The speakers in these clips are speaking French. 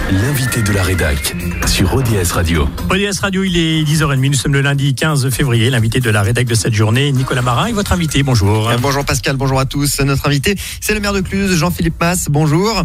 L'invité de la rédac sur ODS Radio. ODS Radio, il est 10h30, nous sommes le lundi 15 février. L'invité de la rédac de cette journée, Nicolas Marin, est votre invité. Bonjour. Bonjour Pascal, bonjour à tous. Notre invité, c'est le maire de Cluses, Jean-Philippe Mas. Bonjour.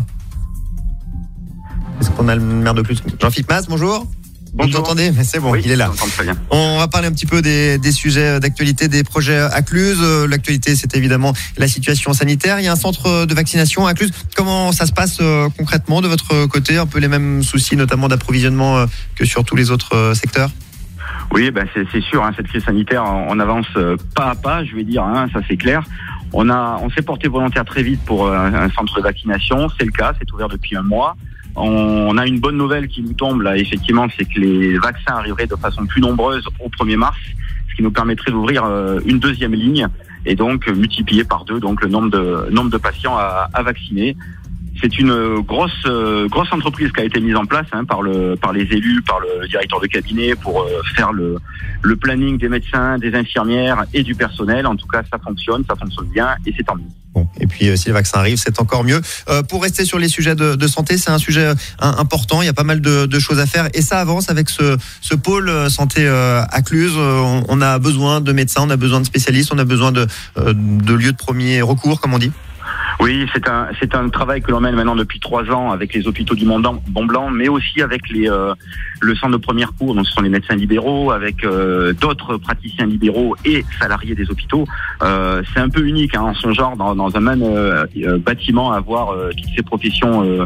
Est-ce qu'on a le maire de Cluses? Jean-Philippe Mas, bonjour. Bonjour. Vous m'entendez? C'est bon, oui, il est là. Très bien. On va parler un petit peu des sujets d'actualité, des projets à Cluses. L'actualité, c'est évidemment la situation sanitaire. Il y a un centre de vaccination à Cluses. Comment ça se passe concrètement de votre côté? Un peu les mêmes soucis, notamment d'approvisionnement que sur tous les autres secteurs? Oui, c'est sûr. Cette crise sanitaire, on avance pas à pas, je vais dire. Ça c'est clair. On s'est porté volontaire très vite pour un centre de vaccination. C'est le cas. C'est ouvert depuis un mois. On a une bonne nouvelle qui nous tombe là, effectivement, c'est que les vaccins arriveraient de façon plus nombreuse au 1er mars, ce qui nous permettrait d'ouvrir une deuxième ligne et donc multiplier par 2 donc le nombre de patients à vacciner. C'est une grosse entreprise qui a été mise en place par les élus, par le directeur de cabinet pour faire le planning des médecins, des infirmières et du personnel. En tout cas, ça fonctionne bien et c'est tant mieux. Bon, et puis si les vaccins arrivent, c'est encore mieux. Pour rester sur les sujets de santé, c'est un sujet important. Il y a pas mal de choses à faire et ça avance avec ce pôle santé à Cluses. On a besoin de médecins, on a besoin de spécialistes, on a besoin de lieux de premier recours, comme on dit. Oui, c'est un travail que l'on mène maintenant depuis 3 ans avec les hôpitaux du Mont-Blanc, mais aussi avec le centre de premier recours, donc ce sont les médecins libéraux, avec d'autres praticiens libéraux et salariés des hôpitaux. C'est un peu unique en son genre dans un même bâtiment à avoir toutes ces professions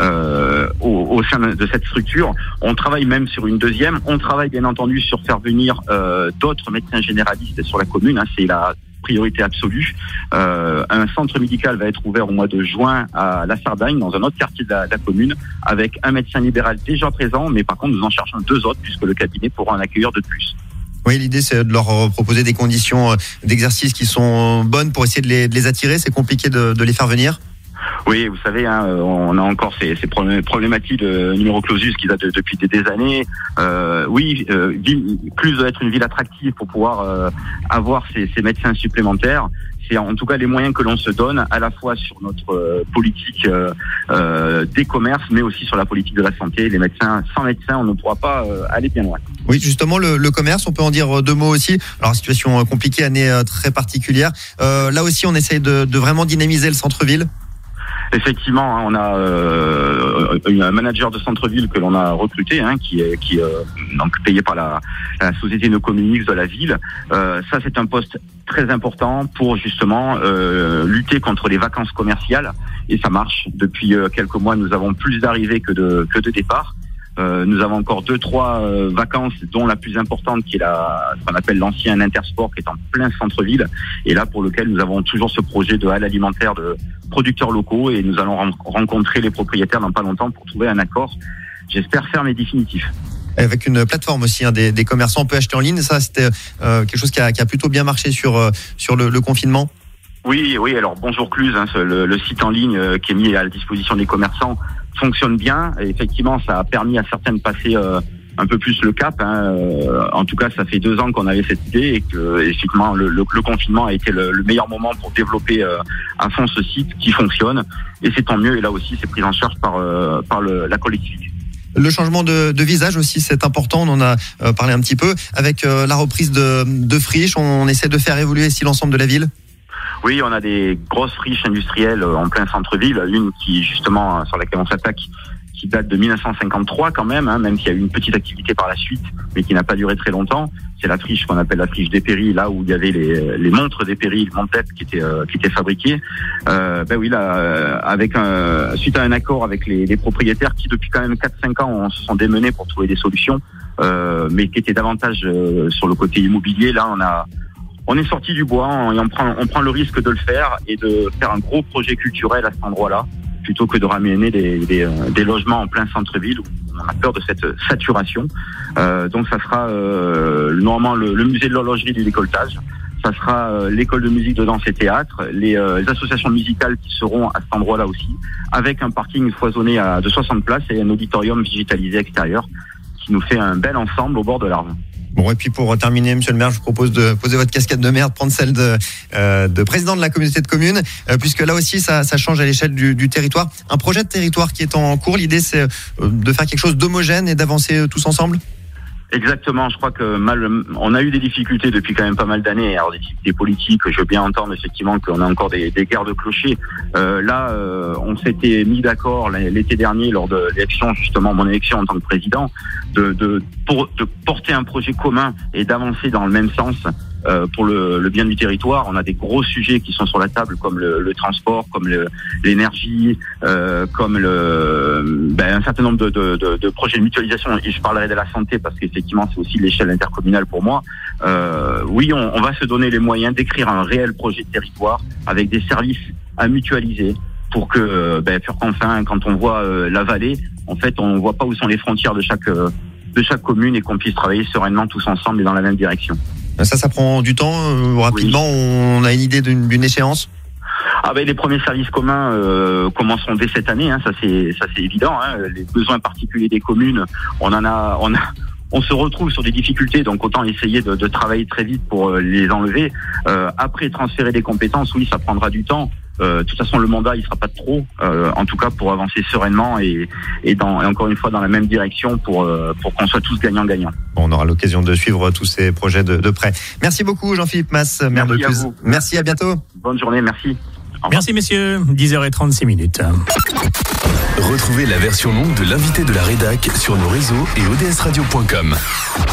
au sein de cette structure. On travaille même sur une deuxième. On travaille bien entendu sur faire venir d'autres médecins généralistes sur la commune. C'est la priorité absolue. Un centre médical va être ouvert au mois de juin à la Sardagne, dans un autre quartier de la commune, avec un médecin libéral déjà présent, mais par contre nous en cherchons 2 autres puisque le cabinet pourra en accueillir 2 de plus. Oui, l'idée c'est de leur proposer des conditions d'exercice qui sont bonnes pour essayer de les attirer. C'est compliqué de les faire venir. Oui, vous savez, on a encore ces problématiques de numéro clausus qui datent depuis des années. Cluses doit être une ville attractive pour pouvoir avoir ces médecins supplémentaires. C'est en tout cas les moyens que l'on se donne, à la fois sur notre politique des commerces, mais aussi sur la politique de la santé. Les médecins, sans médecins, on ne pourra pas aller bien loin. Oui, justement, le commerce, on peut en dire 2 mots aussi. Alors, situation compliquée, année très particulière. Là aussi, on essaye de vraiment dynamiser le centre-ville. Effectivement, on a un manager de centre-ville que l'on a recruté, qui est donc payé par la société No Communix de la ville. Ça, c'est un poste très important pour justement lutter contre les vacances commerciales et ça marche. Depuis quelques mois, nous avons plus d'arrivées que de départs. Nous avons encore 2-3 vacances, dont la plus importante qui est ce qu'on appelle l'ancien Intersport, qui est en plein centre-ville, et là pour lequel nous avons toujours ce projet de halle alimentaire de producteurs locaux, et nous allons rencontrer les propriétaires dans pas longtemps pour trouver un accord, j'espère ferme et définitif. Avec une plateforme aussi, des commerçants, on peut acheter en ligne, ça c'était quelque chose qui a plutôt bien marché sur le confinement. Oui, alors bonjour Cluses, le site en ligne qui est mis à la disposition des commerçants fonctionne bien. Et effectivement, ça a permis à certains de passer un peu plus le cap. En tout cas, ça fait 2 ans qu'on avait cette idée et que effectivement le confinement a été le meilleur moment pour développer à fond ce site qui fonctionne. Et c'est tant mieux. Et là aussi, c'est pris en charge par la collectivité. Le changement de visage aussi, c'est important. On en a parlé un petit peu avec la reprise de friches. On essaie de faire évoluer aussi l'ensemble de la ville. Oui, on a des grosses friches industrielles en plein centre-ville, une qui justement sur laquelle on s'attaque, qui date de 1953 quand même, même s'il y a eu une petite activité par la suite, mais qui n'a pas duré très longtemps. C'est la friche qu'on appelle la friche d'Épéry, là où il y avait les montres d'Épéry, les montres qui étaient fabriquées. Oui, là, suite à un accord avec les propriétaires qui depuis quand même 4-5 ans se sont démenés pour trouver des solutions, mais qui étaient davantage sur le côté immobilier. Là, on est sorti du bois et on prend le risque de le faire et de faire un gros projet culturel à cet endroit-là, plutôt que de ramener des logements en plein centre-ville où on a peur de cette saturation. Donc ça sera normalement le musée de l'horlogerie du décolletage. Ça sera l'école de musique de danse et théâtre, les associations musicales qui seront à cet endroit-là aussi, avec un parking foisonné de 60 places et un auditorium digitalisé extérieur qui nous fait un bel ensemble au bord de l'Arve. Bon, et puis pour terminer, monsieur le maire, je vous propose de poser votre casquette de maire, de prendre celle de président de la communauté de communes, puisque là aussi, ça change à l'échelle du territoire. Un projet de territoire qui est en cours, l'idée c'est de faire quelque chose d'homogène et d'avancer tous ensemble. Exactement, je crois que on a eu des difficultés depuis quand même pas mal d'années, alors des difficultés politiques, je veux bien entendre effectivement qu'on a encore des guerres de clochers. On s'était mis d'accord l'été dernier lors de l'élection, justement mon élection en tant que président, de porter un projet commun et d'avancer dans le même sens. Pour le bien du territoire, on a des gros sujets qui sont sur la table, comme le transport, comme l'énergie, comme un certain nombre de projets de mutualisation. Et je parlerai de la santé parce qu'effectivement, c'est aussi l'échelle intercommunale pour moi. Oui, on va se donner les moyens d'écrire un réel projet de territoire avec des services à mutualiser pour que, enfin, quand on voit la vallée, en fait, on voit pas où sont les frontières de chaque commune et qu'on puisse travailler sereinement tous ensemble et dans la même direction. Ça prend du temps. Rapidement, oui. On a une idée d'une échéance. Les premiers services communs commenceront dès cette année. Ça c'est évident. Les besoins particuliers des communes, on se retrouve sur des difficultés, donc autant essayer de travailler très vite pour les enlever. Après, transférer des compétences, oui, ça prendra du temps. De toute façon, le mandat, il sera pas de trop, en tout cas pour avancer sereinement et encore une fois dans la même direction pour qu'on soit tous gagnants-gagnants. On aura l'occasion de suivre tous ces projets de près. Merci beaucoup, Jean-Philippe Mas, maire de Cluses. Merci, à bientôt. Bonne journée, merci. Merci messieurs, 10h36. Retrouvez la version longue de l'invité de la rédac sur nos réseaux et odsradio.com.